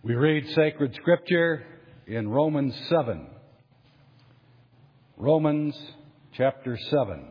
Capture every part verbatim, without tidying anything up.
We read sacred scripture in Romans seven. Romans chapter seven.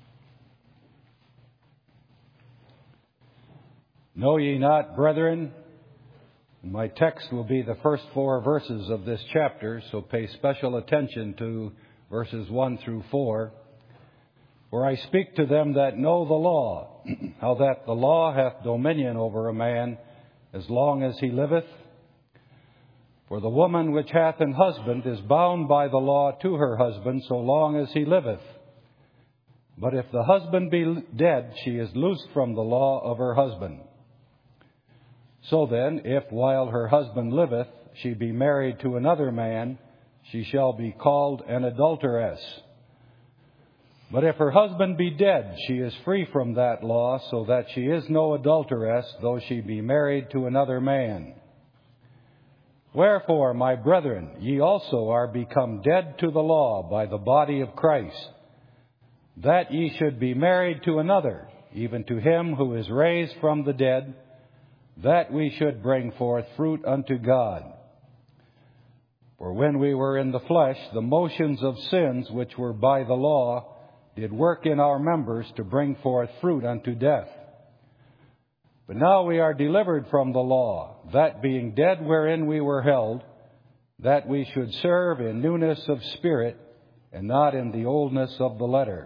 Know ye not, brethren, my text will be the first four verses of this chapter, so pay special attention to verses one through four. For I speak to them that know the law, how that the law hath dominion over a man as long as he liveth. For the woman which hath an husband is bound by the law to her husband so long as he liveth. But if the husband be dead, she is loosed from the law of her husband. So then, if while her husband liveth, she be married to another man, she shall be called an adulteress. But if her husband be dead, she is free from that law, so that she is no adulteress, though she be married to another man. Wherefore, my brethren, ye also are become dead to the law by the body of Christ, that ye should be married to another, even to him who is raised from the dead, that we should bring forth fruit unto God. For when we were in the flesh, the motions of sins which were by the law did work in our members to bring forth fruit unto death. But now we are delivered from the law, that being dead wherein we were held, that we should serve in newness of spirit, and not in the oldness of the letter.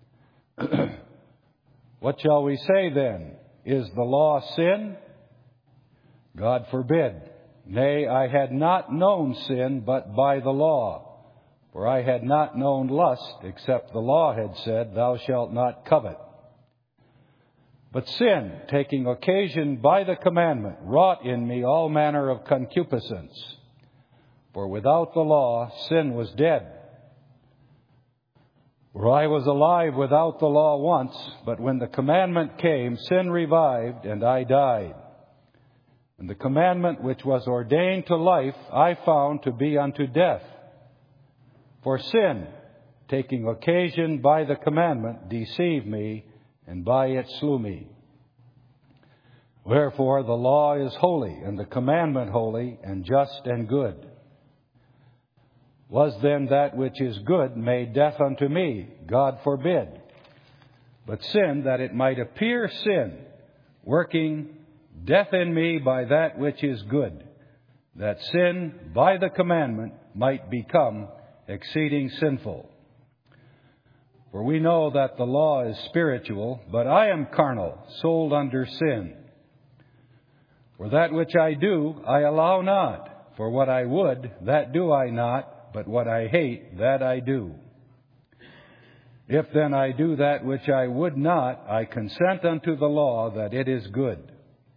What shall we say then? Is the law sin? God forbid. Nay, I had not known sin but by the law. For I had not known lust, except the law had said, Thou shalt not covet. But sin, taking occasion by the commandment, wrought in me all manner of concupiscence. For without the law, sin was dead. For I was alive without the law once, but when the commandment came, sin revived, and I died. And the commandment which was ordained to life, I found to be unto death. For sin, taking occasion by the commandment, deceived me, and by it slew me. Wherefore the law is holy, and the commandment holy, and just and good. Was then that which is good made death unto me? God forbid. But sin, that it might appear sin, working death in me by that which is good, that sin by the commandment might become exceeding sinful. For we know that the law is spiritual, but I am carnal, sold under sin. For that which I do, I allow not. For what I would, that do I not, but what I hate, that I do. If then I do that which I would not, I consent unto the law that it is good.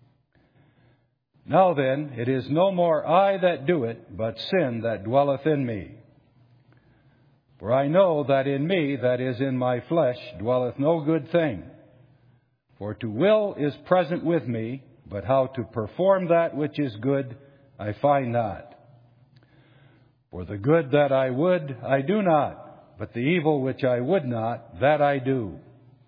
Now then, it is no more I that do it, but sin that dwelleth in me. For I know that in me, that is in my flesh, dwelleth no good thing. For to will is present with me, but how to perform that which is good, I find not. For the good that I would, I do not, but the evil which I would not, that I do.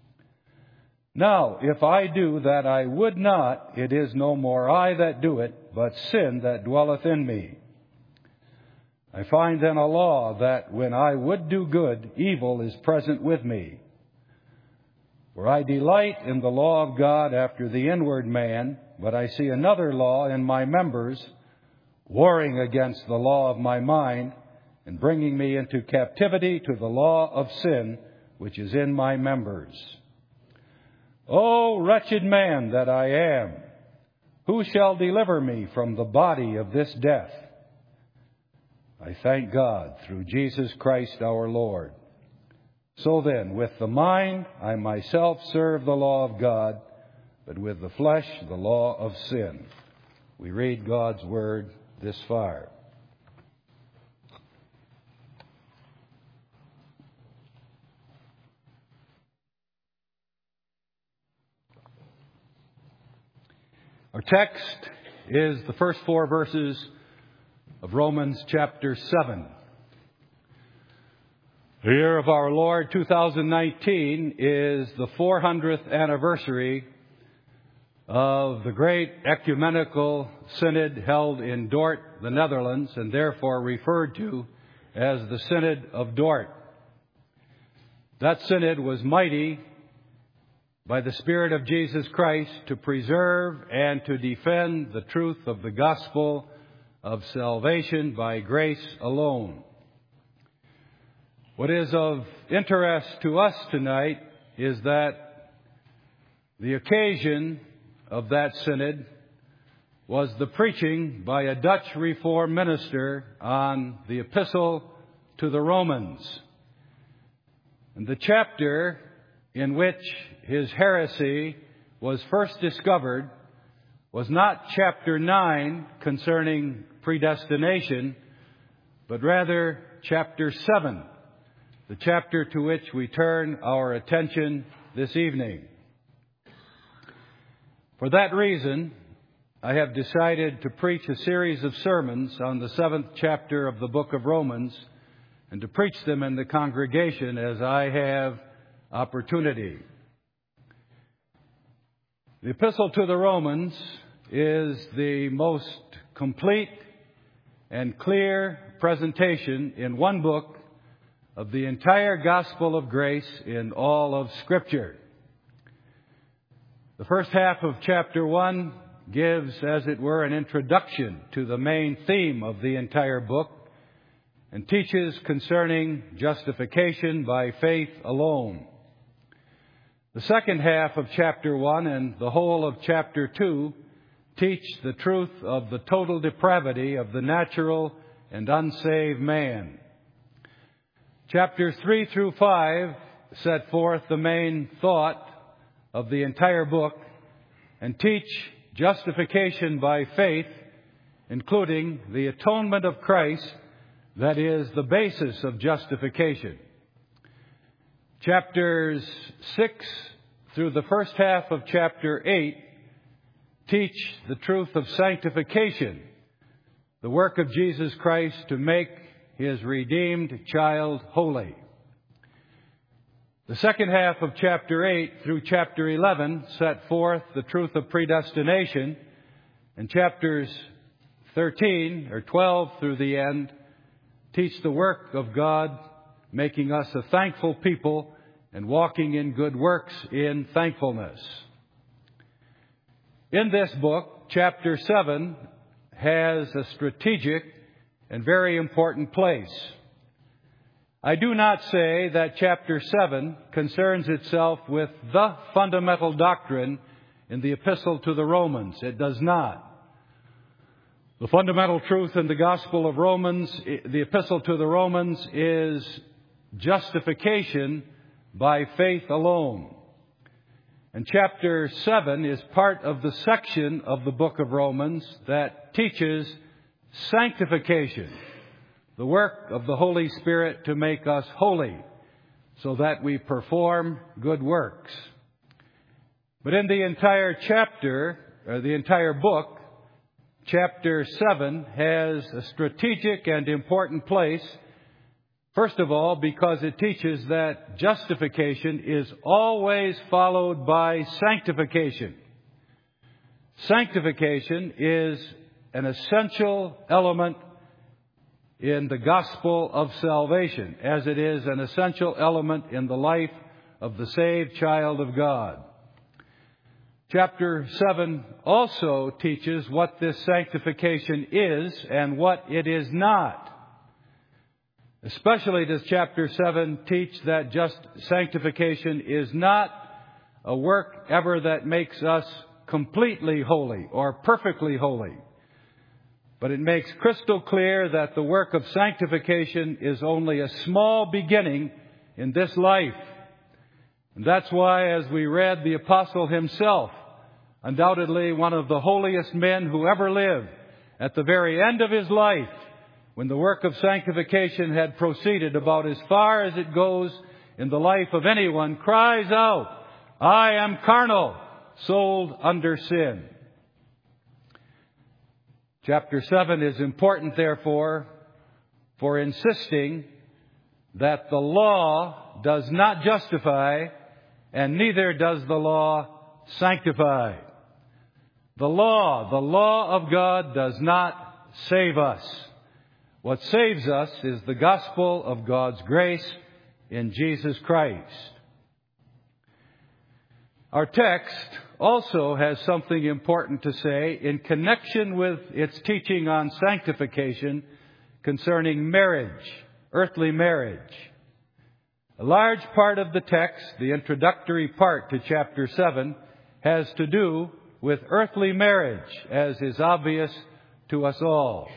Now, if I do that I would not, it is no more I that do it, but sin that dwelleth in me. I find then a law that when I would do good, evil is present with me. For I delight in the law of God after the inward man, but I see another law in my members, warring against the law of my mind, and bringing me into captivity to the law of sin, which is in my members. O wretched man that I am, who shall deliver me from the body of this death? I thank God through Jesus Christ our Lord. So then, with the mind, I myself serve the law of God, but with the flesh, the law of sin. We read God's word this far. Our text is the first four verses of Romans chapter seven. The year of our Lord, two thousand nineteen, is the four hundredth anniversary of the great ecumenical synod held in Dort, the Netherlands, and therefore referred to as the Synod of Dort. That synod was mighty by the Spirit of Jesus Christ to preserve and to defend the truth of the gospel of salvation by grace alone. What is of interest to us tonight is that the occasion of that synod was the preaching by a Dutch Reformed minister on the Epistle to the Romans. And the chapter in which his heresy was first discovered was not chapter nine concerning predestination, but rather chapter seven, the chapter to which we turn our attention this evening. For that reason, I have decided to preach a series of sermons on the seventh chapter of the book of Romans, and to preach them in the congregation as I have opportunity. The Epistle to the Romans is the most complete and clear presentation in one book of the entire gospel of grace in all of Scripture. The first half of chapter one gives, as it were, an introduction to the main theme of the entire book and teaches concerning justification by faith alone. The second half of chapter one and the whole of chapter two teach the truth of the total depravity of the natural and unsaved man. Chapters three through five set forth the main thought of the entire book and teach justification by faith, including the atonement of Christ, that is the basis of justification. Chapters six through the first half of chapter eight teach the truth of sanctification, the work of Jesus Christ to make His redeemed child holy. The second half of chapter eight through chapter eleven set forth the truth of predestination, and chapters thirteen or twelve through the end teach the work of God, making us a thankful people and walking in good works in thankfulness. In this book, chapter seven has a strategic and very important place. I do not say that chapter seven concerns itself with the fundamental doctrine in the Epistle to the Romans. It does not. The fundamental truth in the Gospel of Romans, the Epistle to the Romans, is justification by faith alone. And chapter seven is part of the section of the book of Romans that teaches sanctification, the work of the Holy Spirit to make us holy so that we perform good works. But in the entire chapter, or the entire book, chapter seven has a strategic and important place. First of all, because it teaches that justification is always followed by sanctification. Sanctification is an essential element in the gospel of salvation, as it is an essential element in the life of the saved child of God. Chapter seven also teaches what this sanctification is and what it is not. Especially does chapter seven teach that just sanctification is not a work ever that makes us completely holy or perfectly holy. But it makes crystal clear that the work of sanctification is only a small beginning in this life. And that's why, as we read, the apostle himself, undoubtedly one of the holiest men who ever lived, at the very end of his life, when the work of sanctification had proceeded about as far as it goes in the life of anyone, cries out, "I am carnal, sold under sin." Chapter seven is important, therefore, for insisting that the law does not justify, and neither does the law sanctify. The law, the law of God does not save us. What saves us is the gospel of God's grace in Jesus Christ. Our text also has something important to say in connection with its teaching on sanctification concerning marriage, earthly marriage. A large part of the text, the introductory part to chapter seven, has to do with earthly marriage, as is obvious to us all.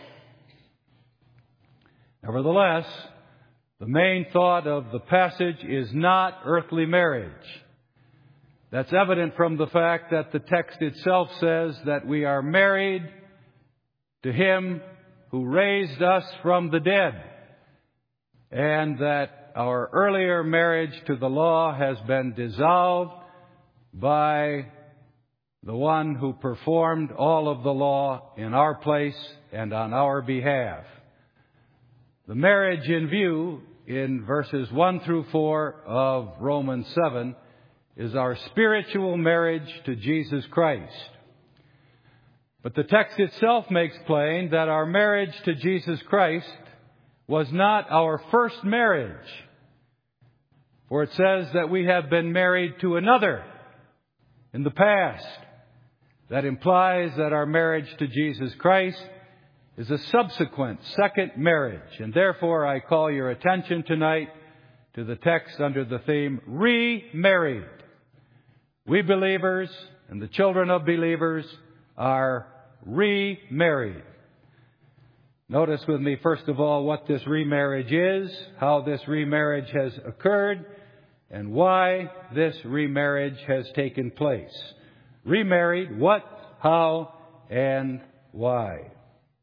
Nevertheless, the main thought of the passage is not earthly marriage. That's evident from the fact that the text itself says that we are married to Him who raised us from the dead, and that our earlier marriage to the law has been dissolved by the one who performed all of the law in our place and on our behalf. The marriage in view in verses one through four of Romans seven is our spiritual marriage to Jesus Christ. But the text itself makes plain that our marriage to Jesus Christ was not our first marriage. For it says that we have been married to another in the past. That implies that our marriage to Jesus Christ is a subsequent second marriage. And therefore I call your attention tonight to the text under the theme, remarried. We believers and the children of believers are remarried. Notice with me, first of all, what this remarriage is, how this remarriage has occurred, and why this remarriage has taken place. Remarried, what, how, and why.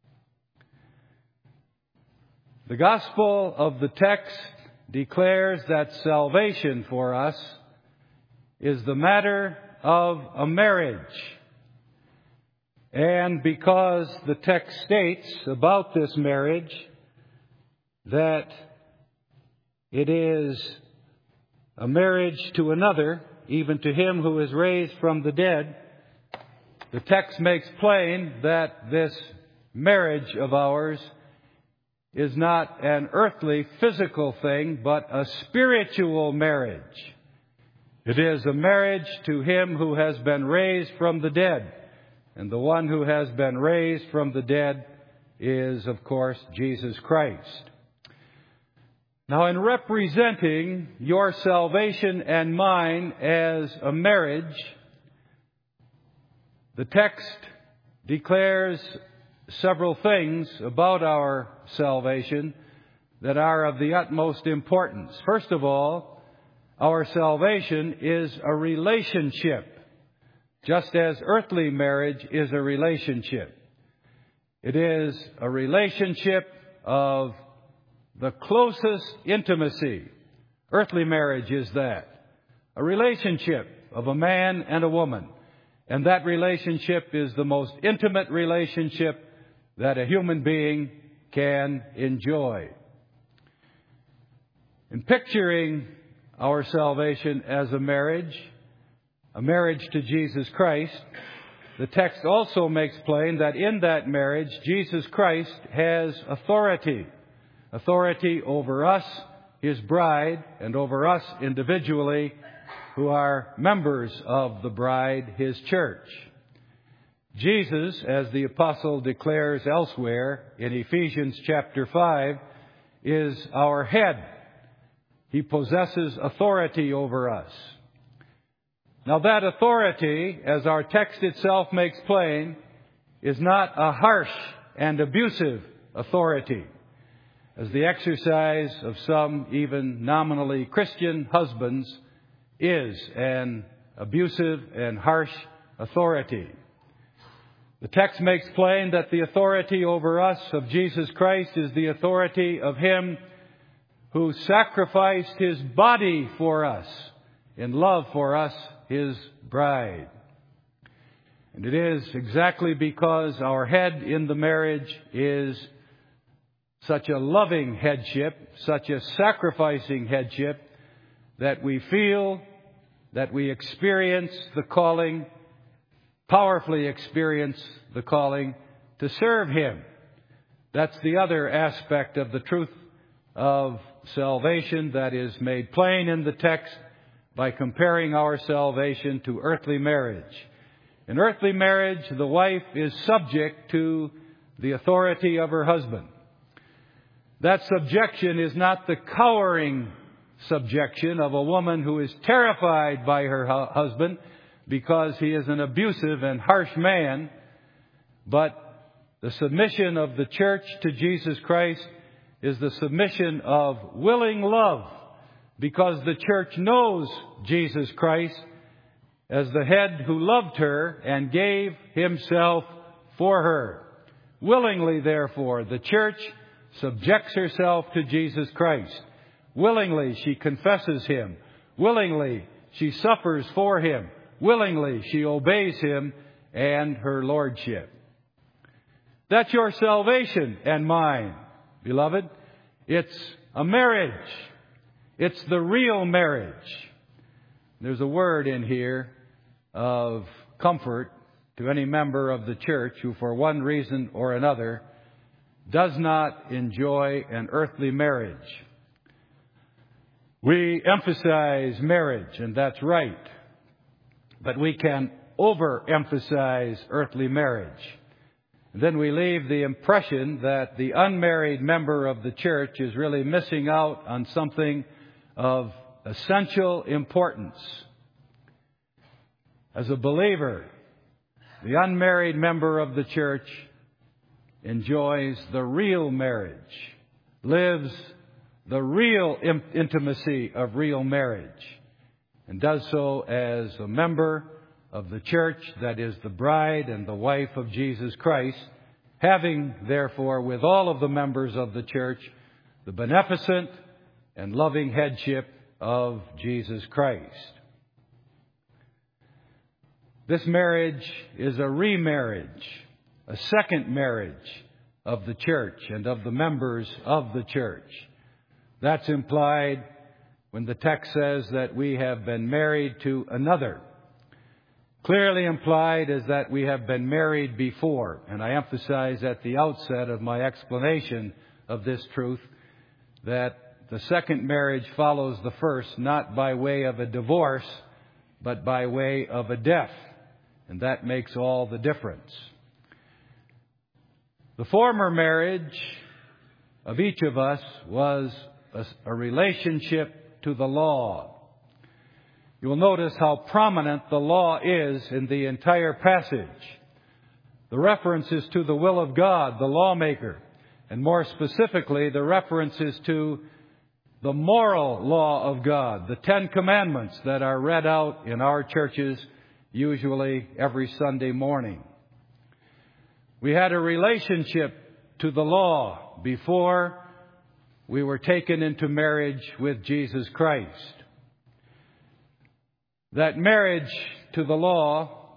The gospel of the text declares that salvation for us is the matter of a marriage. And because the text states about this marriage that it is a marriage to another, even to him who is raised from the dead, the text makes plain that this marriage of ours is not an earthly, physical thing, but a spiritual marriage. It is a marriage to him who has been raised from the dead. And the one who has been raised from the dead is, of course, Jesus Christ. Now, in representing your salvation and mine as a marriage, the text declares several things about our salvation that are of the utmost importance. First of all, our salvation is a relationship, just as earthly marriage is a relationship. It is a relationship of the closest intimacy. Earthly marriage is that. A relationship of a man and a woman. And that relationship is the most intimate relationship that a human being can enjoy. In picturing our salvation as a marriage, a marriage to Jesus Christ, the text also makes plain that in that marriage, Jesus Christ has authority. Authority over us, His bride, and over us individually, who are members of the bride, His church. Jesus, as the apostle declares elsewhere in Ephesians chapter five, is our head. He possesses authority over us. Now that authority, as our text itself makes plain, is not a harsh and abusive authority, as the exercise of some even nominally Christian husbands is an abusive and harsh authority. The text makes plain that the authority over us of Jesus Christ is the authority of Him who sacrificed His body for us in love for us, His bride. And it is exactly because our head in the marriage is such a loving headship, such a sacrificing headship, that we feel, that we experience the calling powerfully experience the calling to serve Him. That's the other aspect of the truth of salvation that is made plain in the text by comparing our salvation to earthly marriage. In earthly marriage, the wife is subject to the authority of her husband. That subjection is not the cowering subjection of a woman who is terrified by her hu- husband because he is an abusive and harsh man, but the submission of the church to Jesus Christ is the submission of willing love, because the church knows Jesus Christ as the head who loved her and gave Himself for her. Willingly, therefore, the church subjects herself to Jesus Christ. Willingly, she confesses Him. Willingly, she suffers for Him. Willingly, she obeys Him and her lordship. That's your salvation and mine, beloved. It's a marriage. It's the real marriage. There's a word in here of comfort to any member of the church who, for one reason or another, does not enjoy an earthly marriage. We emphasize marriage, and that's right. But we can overemphasize earthly marriage. And then we leave the impression that the unmarried member of the church is really missing out on something of essential importance. As a believer, the unmarried member of the church enjoys the real marriage, lives the real intimacy of real marriage, and does so as a member of the church that is the bride and the wife of Jesus Christ, having, therefore, with all of the members of the church, the beneficent and loving headship of Jesus Christ. This marriage is a remarriage, a second marriage of the church and of the members of the church. That's implied when the text says that we have been married to another. Clearly implied is that we have been married before. And I emphasize at the outset of my explanation of this truth that the second marriage follows the first, not by way of a divorce, but by way of a death. And that makes all the difference. The former marriage of each of us was a, a relationship to the law. You will notice how prominent the law is in the entire passage. The reference is to the will of God, the lawmaker, and more specifically, the reference is to the moral law of God, the Ten Commandments that are read out in our churches usually every Sunday morning. We had a relationship to the law before we were taken into marriage with Jesus Christ. That marriage to the law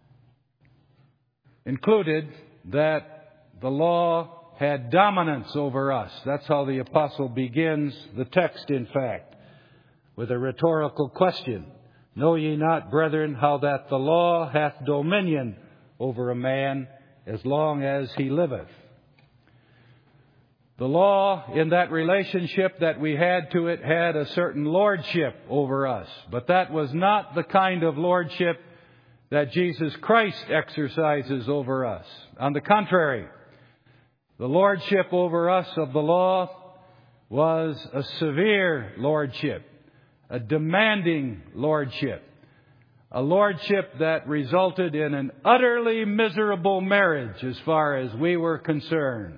included that the law had dominance over us. That's how the apostle begins the text, in fact, with a rhetorical question. Know ye not, brethren, how that the law hath dominion over a man as long as he liveth? The law, in that relationship that we had to it, had a certain lordship over us. But that was not the kind of lordship that Jesus Christ exercises over us. On the contrary, the lordship over us of the law was a severe lordship, a demanding lordship, a lordship that resulted in an utterly miserable marriage as far as we were concerned.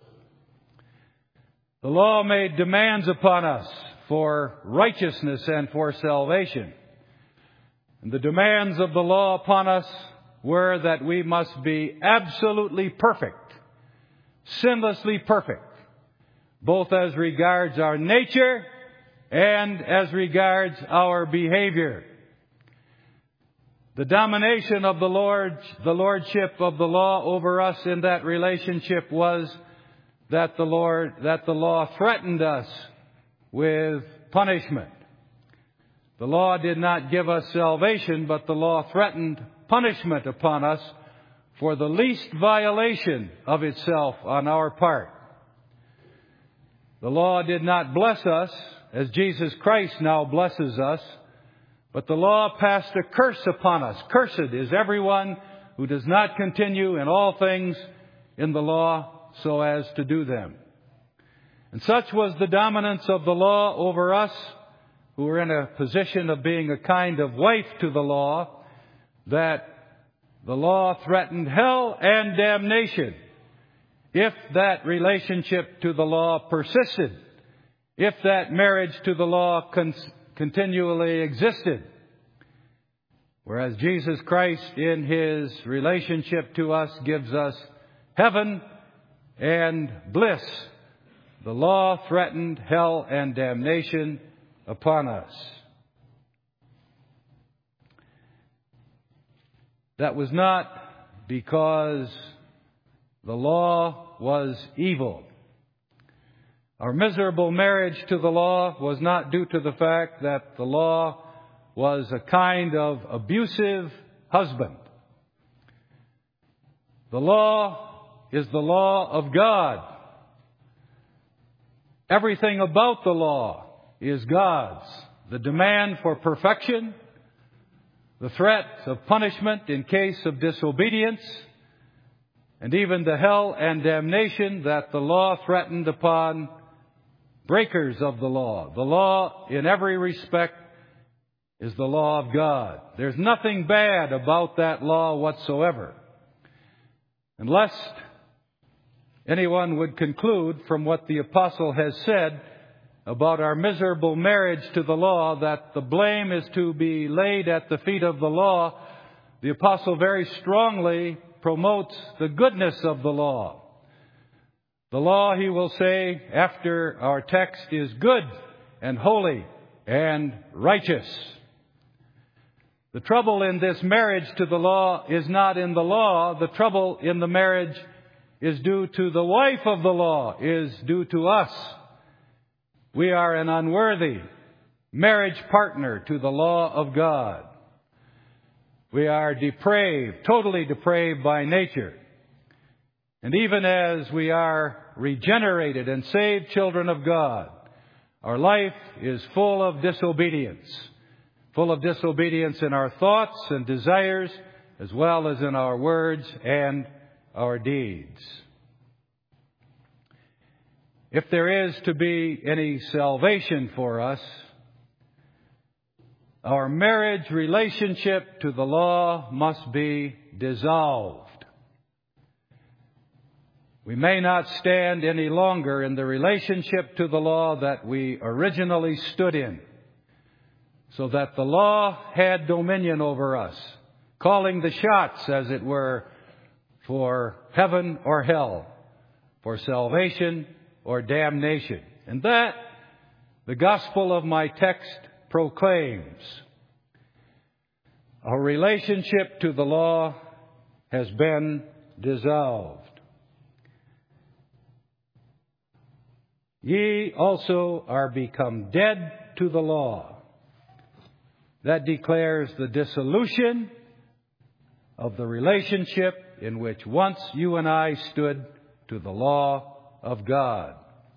The law made demands upon us for righteousness and for salvation. And the demands of the law upon us were that we must be absolutely perfect, sinlessly perfect, both as regards our nature and as regards our behavior. The domination of the Lord, the lordship of the law over us in that relationship was that the Lord, that the law threatened us with punishment. The law did not give us salvation, but the law threatened punishment upon us for the least violation of itself on our part. The law did not bless us as Jesus Christ now blesses us, but the law passed a curse upon us. Cursed is everyone who does not continue in all things in the law so as to do them. And such was the dominance of the law over us, who were in a position of being a kind of wife to the law, that the law threatened hell and damnation if that relationship to the law persisted, if that marriage to the law con- continually existed. Whereas Jesus Christ in His relationship to us gives us heaven and bliss. The law threatened hell and damnation upon us. That was not because the law was evil. Our miserable marriage to the law was not due to the fact that the law was a kind of abusive husband. The law is the law of God. Everything about the law is God's. The demand for perfection, the threat of punishment in case of disobedience, and even the hell and damnation that the law threatened upon breakers of the law. The law, in every respect, is the law of God. There's nothing bad about that law whatsoever. And lest anyone would conclude from what the apostle has said about our miserable marriage to the law that the blame is to be laid at the feet of the law, the apostle very strongly promotes the goodness of the law. The law, he will say after our text, is good and holy and righteous. The trouble in this marriage to the law is not in the law. The trouble in the marriage is due to the wife of the law, is due to us. We are an unworthy marriage partner to the law of God. We are depraved, totally depraved by nature. And even as we are regenerated and saved children of God, our life is full of disobedience. Full of disobedience in our thoughts and desires, as well as in our words and our deeds. If there is to be any salvation for us, our marriage relationship to the law must be dissolved. We may not stand any longer in the relationship to the law that we originally stood in, so that the law had dominion over us, calling the shots, as it were, for heaven or hell, for salvation or damnation. And that the gospel of my text proclaims. Our relationship to the law has been dissolved. Ye also are become dead to the law. That declares the dissolution of the relationship in which once you and I stood to the law of God.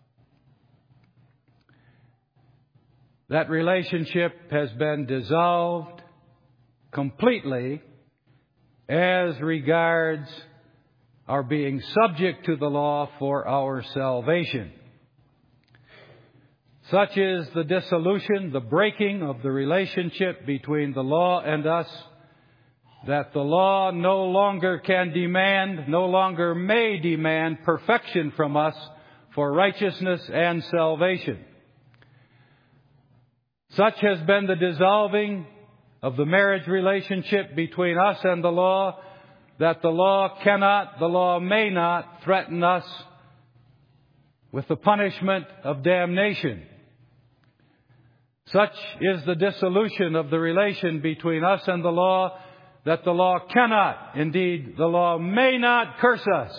That relationship has been dissolved completely as regards our being subject to the law for our salvation. Such is the dissolution, the breaking of the relationship between the law and us, that the law no longer can demand, no longer may demand perfection from us for righteousness and salvation. Such has been the dissolving of the marriage relationship between us and the law, that the law cannot, the law may not threaten us with the punishment of damnation. Such is the dissolution of the relation between us and the law, that the law cannot, indeed, the law may not curse us.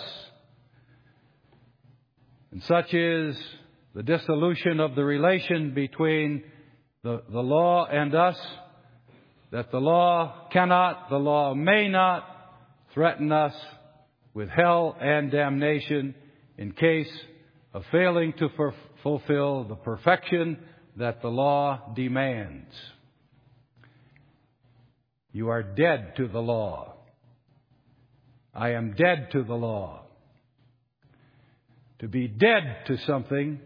And such is the dissolution of the relation between the, the law and us, that the law cannot, the law may not threaten us with hell and damnation in case of failing to f- fulfill the perfection that the law demands. You are dead to the law. I am dead to the law. To be dead to something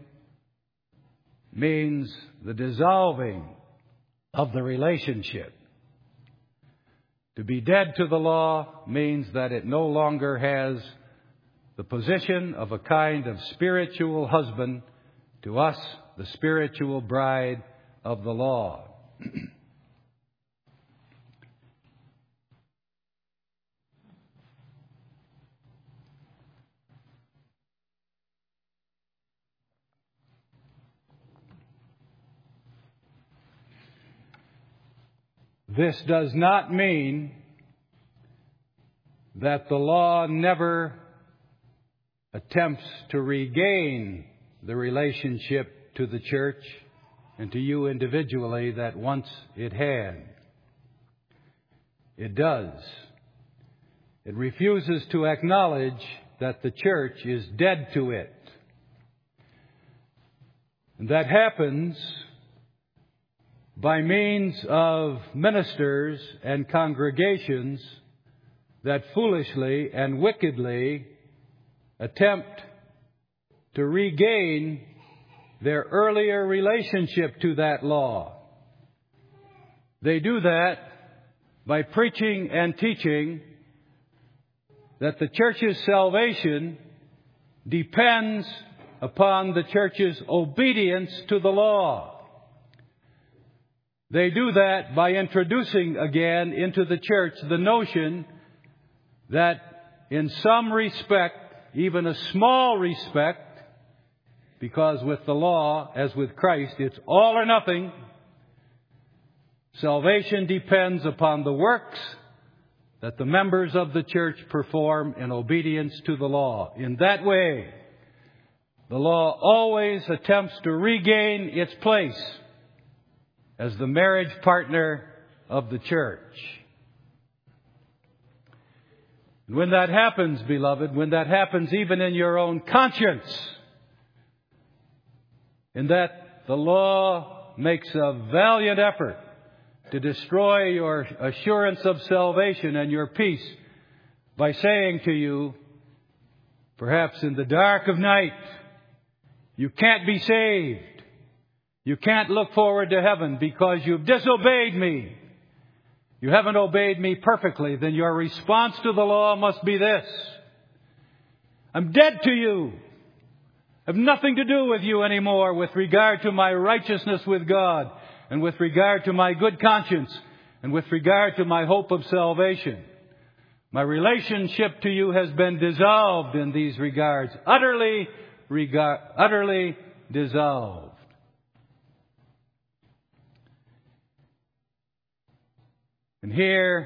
means the dissolving of the relationship. To be dead to the law means that it no longer has the position of a kind of spiritual husband to us, the spiritual bride of the law. This does not mean that the law never attempts to regain the relationship to the church and to you individually that once it had. It does. It refuses to acknowledge that the church is dead to it. And that happens by means of ministers and congregations that foolishly and wickedly attempt to regain their earlier relationship to that law. They do that by preaching and teaching that the church's salvation depends upon the church's obedience to the law. They do that by introducing again into the church the notion that in some respect, even a small respect, because with the law, as with Christ, it's all or nothing, salvation depends upon the works that the members of the church perform in obedience to the law. In that way, the law always attempts to regain its place as the marriage partner of the church. And when that happens, beloved, when that happens even in your own conscience, in that the law makes a valiant effort to destroy your assurance of salvation and your peace by saying to you, perhaps in the dark of night, you can't be saved. You can't look forward to heaven because you've disobeyed me. You haven't obeyed me perfectly. Then your response to the law must be this: I'm dead to you. I have nothing to do with you anymore with regard to my righteousness with God and with regard to my good conscience and with regard to my hope of salvation. My relationship to you has been dissolved in these regards, utterly, regard, utterly dissolved. And here,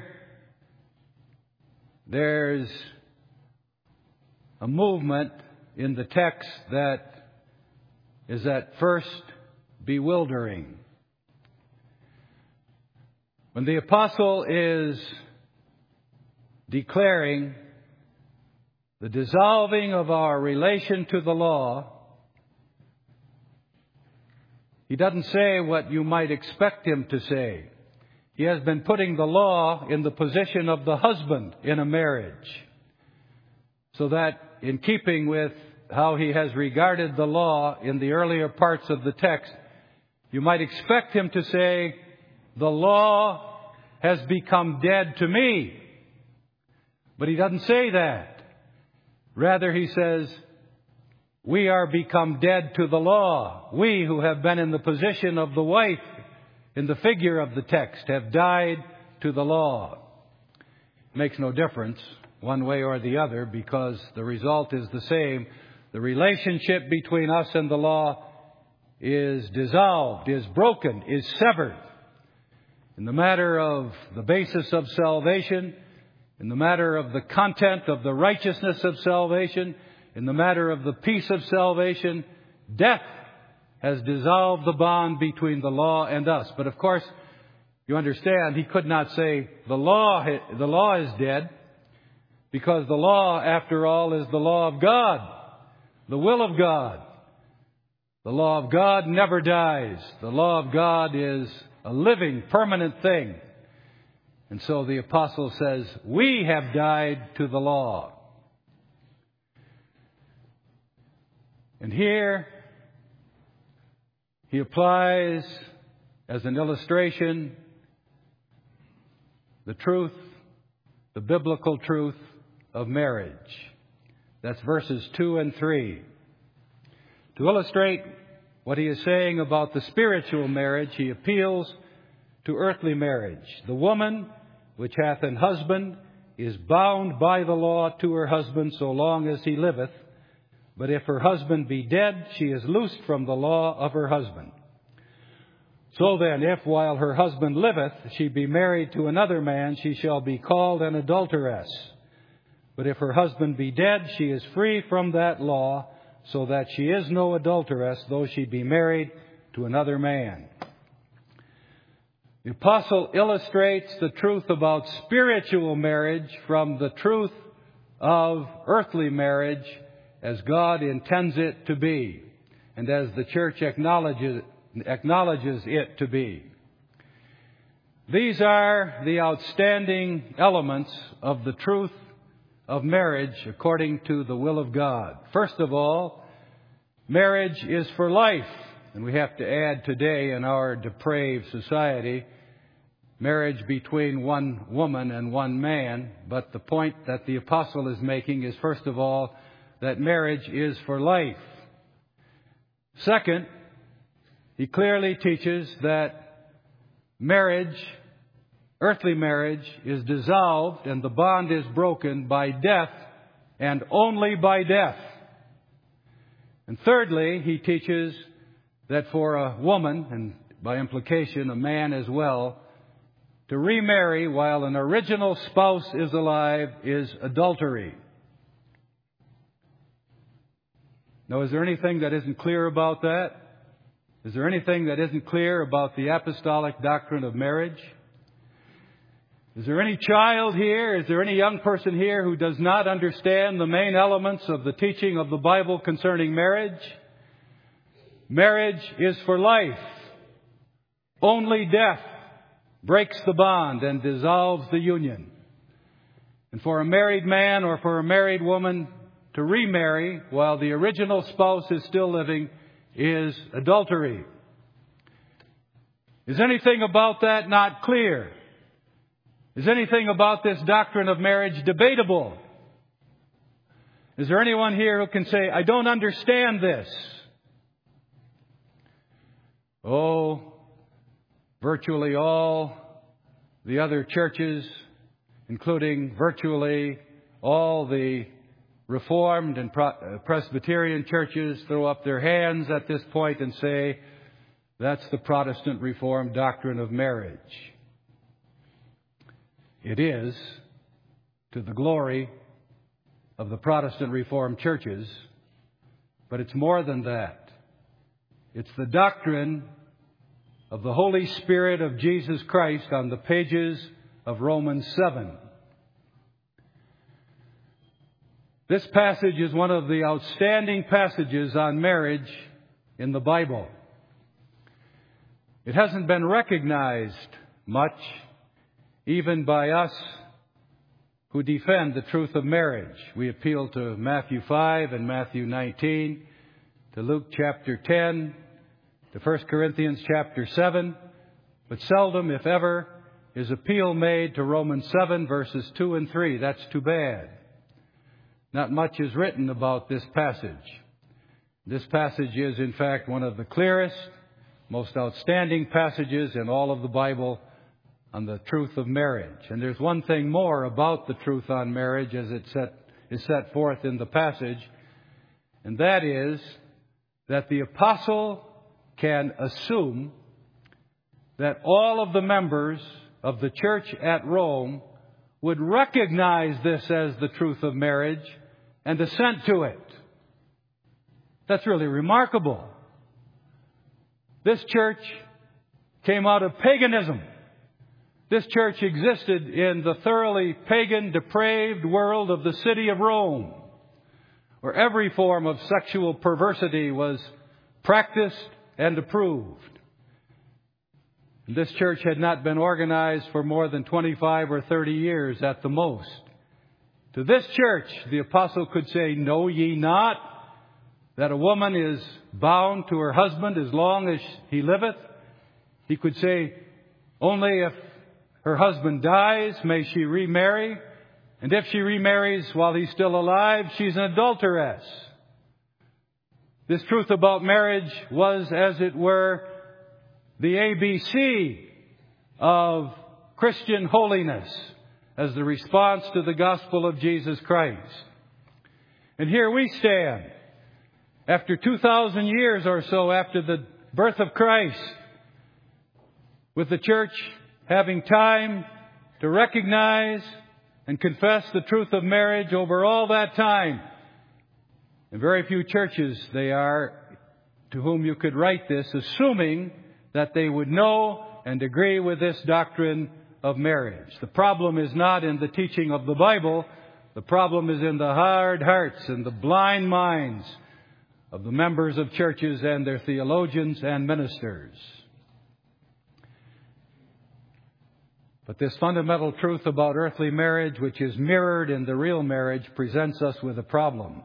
there's a movement in the text that is at first bewildering. When the apostle is declaring the dissolving of our relation to the law, he doesn't say what you might expect him to say. He has been putting the law in the position of the husband in a marriage, so that in keeping with how he has regarded the law in the earlier parts of the text, you might expect him to say, the law has become dead to me. But he doesn't say that. Rather, he says, we are become dead to the law. We who have been in the position of the wife in the figure of the text have died to the law. It makes no difference one way or the other because the result is the same. The relationship between us and the law is dissolved, is broken, is severed. In the matter of the basis of salvation, in the matter of the content of the righteousness of salvation, in the matter of the peace of salvation, death has dissolved the bond between the law and us. But of course, You understand, he could not say the law, the law is dead, because the law, after all, is the law of God, the will of God. The law of God never dies. The law of God is a living, permanent thing. And so the apostle says, we have died to the law. And here he applies as an illustration the truth, the biblical truth of marriage. That's verses two and three. To illustrate what he is saying about the spiritual marriage, he appeals to earthly marriage. The woman which hath an husband is bound by the law to her husband so long as he liveth. But if her husband be dead, she is loosed from the law of her husband. So then, if while her husband liveth, she be married to another man, she shall be called an adulteress. But if her husband be dead, she is free from that law, so that she is no adulteress, though she be married to another man. The apostle illustrates the truth about spiritual marriage from the truth of earthly marriage as God intends it to be, and as the church acknowledges, acknowledges it to be. These are the outstanding elements of the truth of marriage according to the will of God. First of all, marriage is for life. And we have to add today in our depraved society, marriage between one woman and one man. But the point that the apostle is making is, first of all, that marriage is for life. Second, he clearly teaches that marriage, earthly marriage, is dissolved and the bond is broken by death and only by death. And thirdly, he teaches that for a woman, and by implication a man as well, to remarry while an original spouse is alive is adultery. Now, is there anything that isn't clear about that? Is there anything that isn't clear about the apostolic doctrine of marriage? Is there any child here, is there any young person here who does not understand the main elements of the teaching of the Bible concerning marriage? Marriage is for life. Only death breaks the bond and dissolves the union. And for a married man or for a married woman to remarry while the original spouse is still living is adultery. Is anything about that not clear? Is anything about this doctrine of marriage debatable? Is there anyone here who can say, I don't understand this? Oh, virtually all the other churches, including virtually all the Reformed and Presbyterian churches, throw up their hands at this point and say, that's the Protestant Reformed doctrine of marriage. It is, to the glory of the Protestant Reformed churches, but it's more than that. It's the doctrine of the Holy Spirit of Jesus Christ on the pages of Romans seven. This passage is one of the outstanding passages on marriage in the Bible. It hasn't been recognized much, even by us who defend the truth of marriage. We appeal to Matthew five and Matthew nineteen, to Luke chapter ten, to First Corinthians chapter seven, but seldom, if ever, is appeal made to Romans seven verses two and three. That's too bad. Not much is written about this passage. This passage is, in fact, one of the clearest, most outstanding passages in all of the Bible on the truth of marriage. And there's one thing more about the truth on marriage as it set, is set forth in the passage, and that is that the apostle can assume that all of the members of the church at Rome would recognize this as the truth of marriage and assent to it. That's really remarkable. This church came out of paganism. This church existed in the thoroughly pagan, depraved world of the city of Rome, where every form of sexual perversity was practiced and approved. This church had not been organized for more than twenty-five or thirty years at the most. To this church, the apostle could say, "Know ye not that a woman is bound to her husband as long as he liveth?" He could say, "Only if her husband dies may she remarry, and if she remarries while he's still alive, she's an adulteress." This truth about marriage was, as it were, the A B C of Christian holiness as the response to the gospel of Jesus Christ. And here we stand, after two thousand years or so after the birth of Christ, with the church having time to recognize and confess the truth of marriage over all that time. And very few churches they are to whom you could write this, assuming that they would know and agree with this doctrine of marriage. The problem is not in the teaching of the Bible. The problem is in the hard hearts and the blind minds of the members of churches and their theologians and ministers. But this fundamental truth about earthly marriage, which is mirrored in the real marriage, presents us with a problem.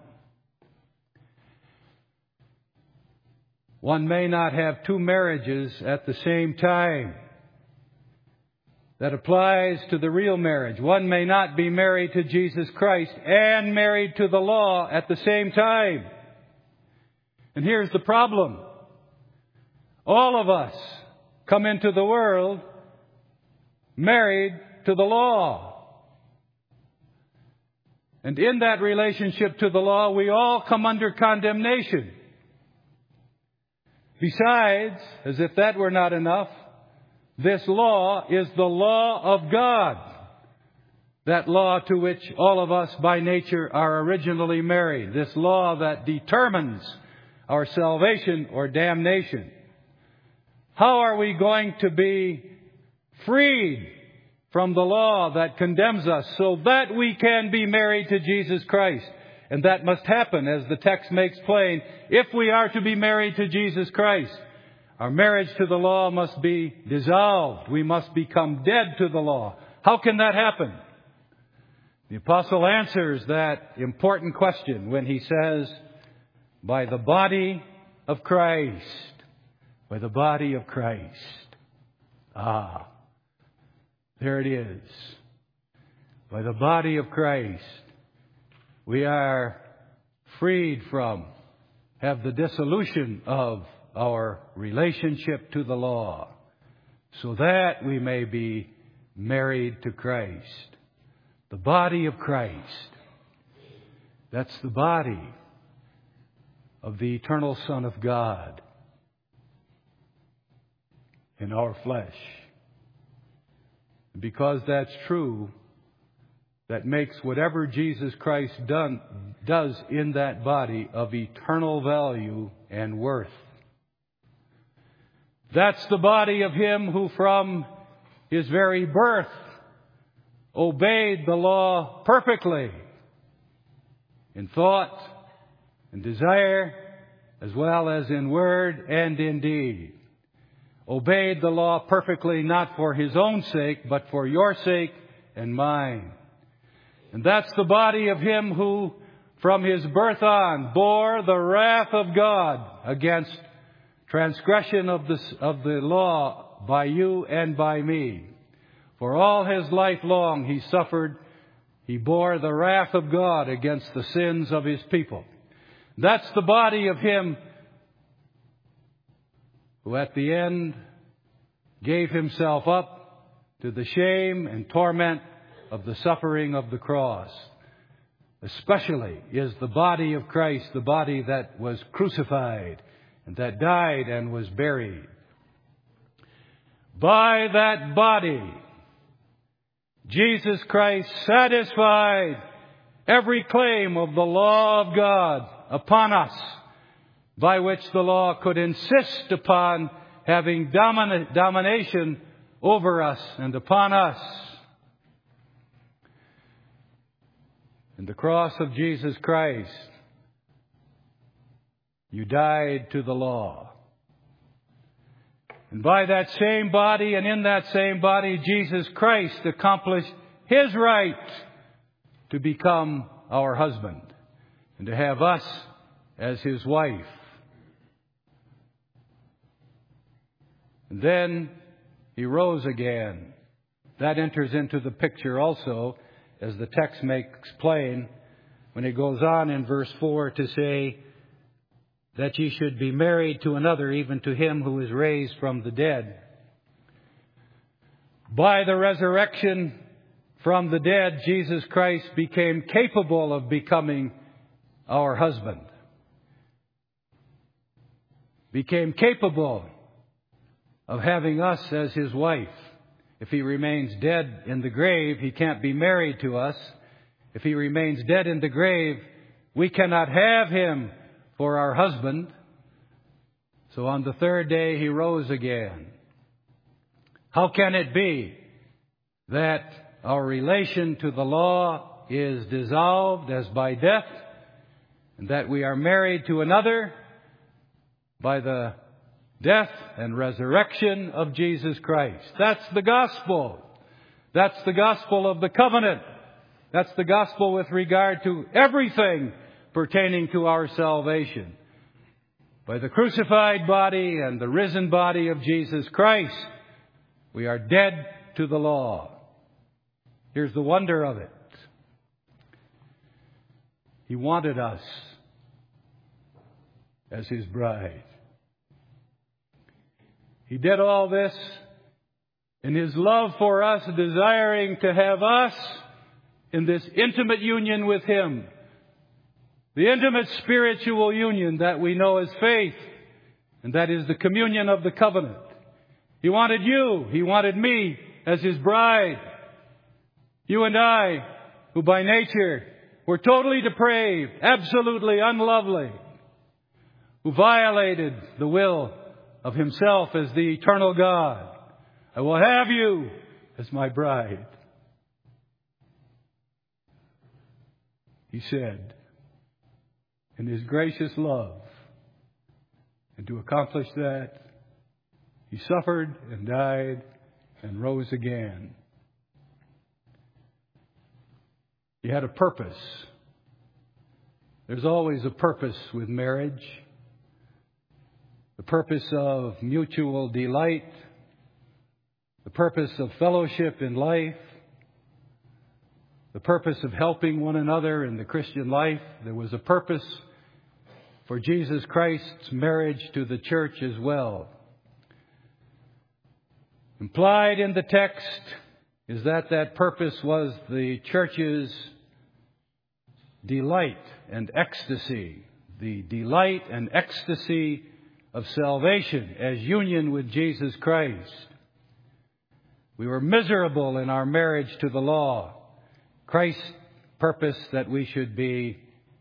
One may not have two marriages at the same time. That applies to the real marriage. One may not be married to Jesus Christ and married to the law at the same time. And here's the problem. All of us come into the world married to the law. And in that relationship to the law, we all come under condemnation. Besides, as if that were not enough, this law is the law of God. That law to which all of us by nature are originally married. This law that determines our salvation or damnation. How are we going to be freed from the law that condemns us so that we can be married to Jesus Christ? And that must happen, as the text makes plain, if we are to be married to Jesus Christ. Our marriage to the law must be dissolved. We must become dead to the law. How can that happen? The apostle answers that important question when he says, by the body of Christ. By the body of Christ. Ah, there it is. By the body of Christ, we are freed from, have the dissolution of our relationship to the law, so that we may be married to Christ. The body of Christ. That's the body of the eternal Son of God in our flesh. And because that's true, that makes whatever Jesus Christ done, does in that body of eternal value and worth. That's the body of Him who from His very birth obeyed the law perfectly in thought and desire, as well as in word and in deed. Obeyed the law perfectly, not for His own sake, but for your sake and mine. And that's the body of Him who, from His birth on, bore the wrath of God against transgression of the, of the law by you and by me. For all His life long He suffered, He bore the wrath of God against the sins of His people. That's the body of Him who at the end gave Himself up to the shame and torment of the suffering of the cross. Especially is the body of Christ the body that was crucified and that died and was buried. By that body, Jesus Christ satisfied every claim of the law of God upon us, by which the law could insist upon having domin- domination over us and upon us. In the cross of Jesus Christ, you died to the law. And by that same body and in that same body, Jesus Christ accomplished His right to become our husband and to have us as His wife. And then He rose again. That enters into the picture also, as the text makes plain, when it goes on in verse four to say, that ye should be married to another, even to him who is raised from the dead. By the resurrection from the dead, Jesus Christ became capable of becoming our husband. Became capable of having us as His wife. If He remains dead in the grave, He can't be married to us. If He remains dead in the grave, we cannot have Him for our husband. So on the third day He rose again. How can it be that our relation to the law is dissolved as by death, and that we are married to another by the death and resurrection of Jesus Christ? That's the gospel. That's the gospel of the covenant. That's the gospel with regard to everything pertaining to our salvation. By the crucified body and the risen body of Jesus Christ, we are dead to the law. Here's the wonder of it. He wanted us as His bride. He did all this in His love for us, desiring to have us in this intimate union with Him. The intimate spiritual union that we know as faith, and that is the communion of the covenant. He wanted you, He wanted me as His bride. You and I, who by nature were totally depraved, absolutely unlovely, who violated the will of Himself as the eternal God. I will have you as my bride. He said, in His gracious love. And to accomplish that, He suffered and died and rose again. He had a purpose. There's always a purpose with marriage. The purpose of mutual delight. The purpose of fellowship in life. The purpose of helping one another in the Christian life. There was a purpose for Jesus Christ's marriage to the church as well. Implied in the text is that that purpose was the church's delight and ecstasy. The delight and ecstasy of salvation as union with Jesus Christ. We were miserable in our marriage to the law. Christ's purpose that we should be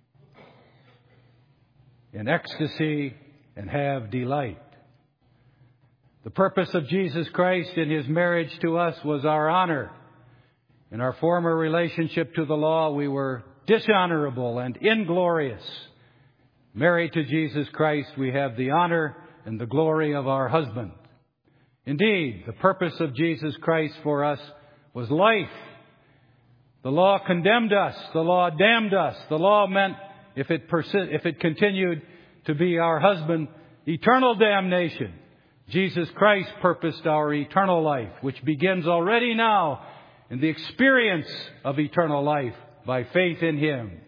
in ecstasy and have delight. The purpose of Jesus Christ in His marriage to us was our honor. In our former relationship to the law, we were dishonorable and inglorious. Married to Jesus Christ, we have the honor and the glory of our husband. Indeed, the purpose of Jesus Christ for us was life. The law condemned us. The law damned us. The law meant, if it persi- if it continued to be our husband, eternal damnation. Jesus Christ purposed our eternal life, which begins already now in the experience of eternal life by faith in Him.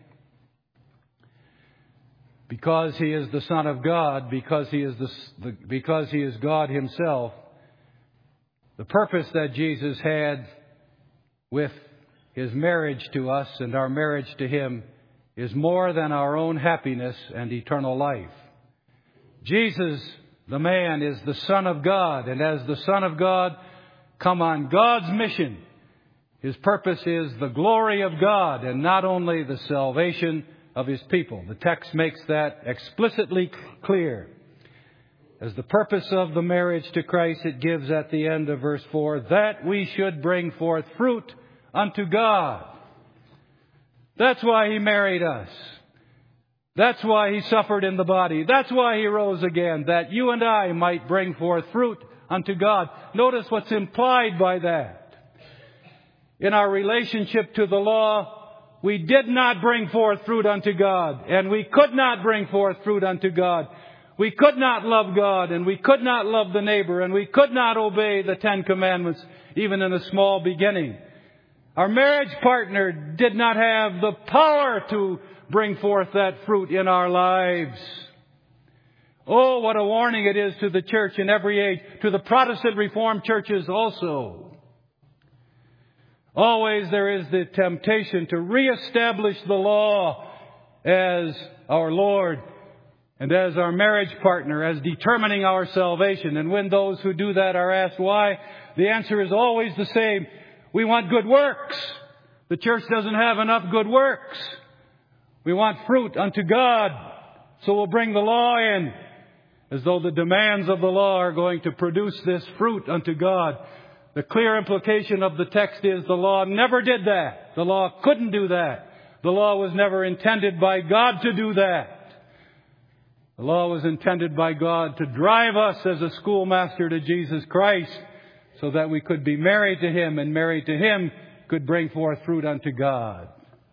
Because He is the Son of God, because He is the, the because He is God Himself, the purpose that Jesus had with His marriage to us and our marriage to Him is more than our own happiness and eternal life. Jesus, the man, is the Son of God, and as the Son of God, come on God's mission. His purpose is the glory of God and not only the salvation of His people. The text makes that explicitly clear. as the purpose of the marriage to Christ, it gives at the end of verse four, that we should bring forth fruit unto God. That's why He married us. That's why He suffered in the body. That's why He rose again, that you and I might bring forth fruit unto God. Notice what's implied by that. In our relationship to the law, we did not bring forth fruit unto God, and we could not bring forth fruit unto God. We could not love God, and we could not love the neighbor, and we could not obey the Ten Commandments, even in a small beginning. Our marriage partner did not have the power to bring forth that fruit in our lives. Oh, what a warning it is to the church in every age, to the Protestant Reformed churches also. Always there is the temptation to reestablish the law as our Lord and as our marriage partner, as determining our salvation. And when those who do that are asked why, the answer is always the same. We want good works. The church doesn't have enough good works. We want fruit unto God, so we'll bring the law in, as though the demands of the law are going to produce this fruit unto God. The clear implication of the text is the law never did that. The law couldn't do that. The law was never intended by God to do that. The law was intended by God to drive us as a schoolmaster to Jesus Christ, so that we could be married to Him, and married to Him could bring forth fruit unto God.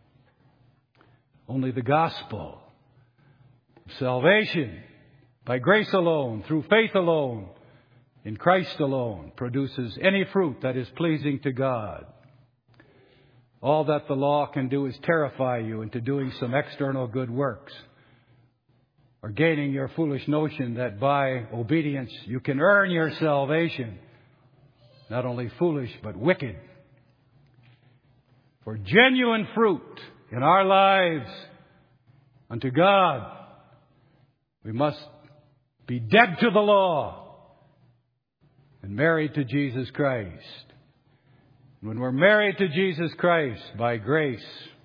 Only the gospel of salvation, by grace alone, through faith alone, in Christ alone, produces any fruit that is pleasing to God. All that the law can do is terrify you into doing some external good works, or gaining your foolish notion that by obedience you can earn your salvation. Not only foolish, but wicked. For genuine fruit in our lives unto God, we must be dead to the law and married to Jesus Christ. When we're married to Jesus Christ by grace,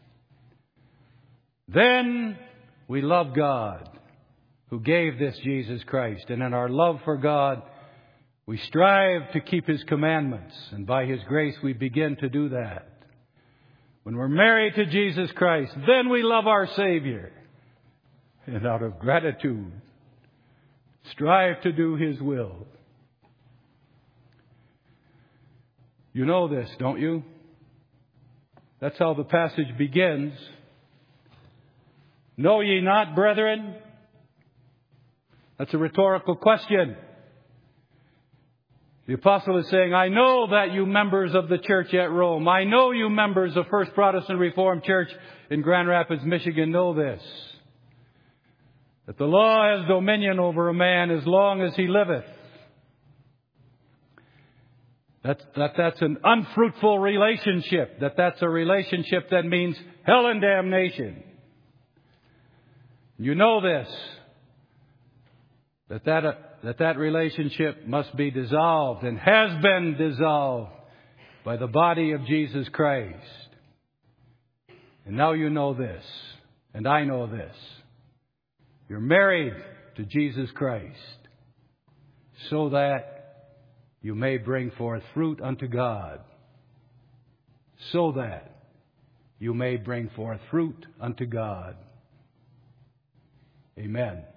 then we love God, who gave this Jesus Christ. And in our love for God, we strive to keep His commandments. And by His grace, we begin to do that. When we're married to Jesus Christ, then we love our Savior. And out of gratitude, strive to do His will. You know this, don't you? That's how the passage begins. Know ye not, brethren? That's a rhetorical question. The apostle is saying, I know that you members of the church at Rome, I know you members of First Protestant Reformed Church in Grand Rapids, Michigan, know this. That the law has dominion over a man as long as he liveth. That, that that's an unfruitful relationship. That that's a relationship that means hell and damnation. You know this. That that, uh, that that relationship must be dissolved and has been dissolved by the body of Jesus Christ. And now you know this. And I know this. You're married to Jesus Christ so that you may bring forth fruit unto God. So that you may bring forth fruit unto God. Amen.